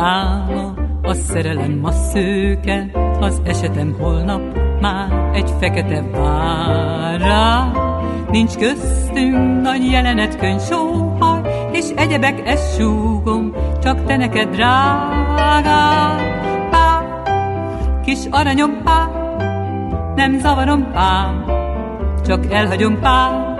dráma, a szerelem a szőke, az esetem holnap már egy fekete vár rá. Nincs köztünk nagy jelenetkönyv, sóhaj, és egyebek, ezt súgom, csak te neked drágám. Pá, kis aranyom, pá, nem zavarom, pá, csak elhagyom, pá,